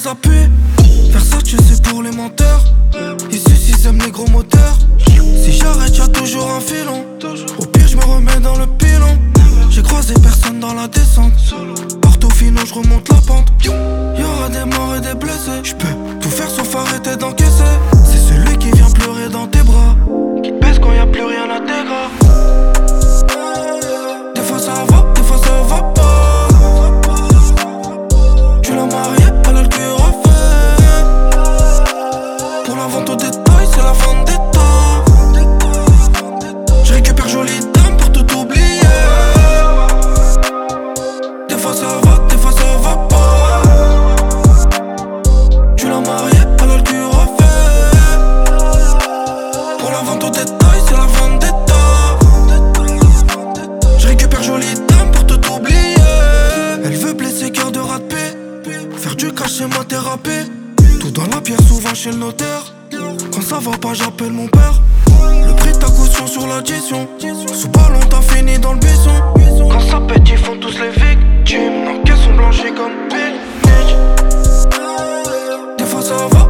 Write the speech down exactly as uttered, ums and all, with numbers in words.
appuis. Versace c'est pour les menteurs. Ici ils aiment les gros moteurs. Si j'arrête y'a toujours un filon. Au pire je me remets dans le pilon. J'ai croisé personne dans la descente. Partout finot je remonte la pente. Y'aura des morts et des blessés. J'peux tout faire sauf arrêter d'encaisser. C'est celui qui vient pleurer dans tes bras, qui te baisse quand y'a plus rien à t'égrar. Des fois ça va, des fois ça va pas. Tu l'as mariée, elle a le cul refait. Pour la vente au détail, c'est la vendetta. Je récupère jolie dame pour tout oublier. Des fois ça va, des fois ça va pas. Tu l'as mariée, elle a le cul refait. Pour la vente au détail, c'est la vendetta. Je récupère jolie dame pour tout oublier. Elle veut blesser cœur de rat de paix. Faire du cash c'est ma thérapie. Tout dans la pierre, souvent chez le notaire. Quand ça va pas, j'appelle mon père. Le prix de ta caution sur l'addition. Sous ballon, t'as fini dans le buisson. Quand ça pète, ils font tous les victimes. Nos caisses sont blanchies comme Bill Mitch. Des fois ça va,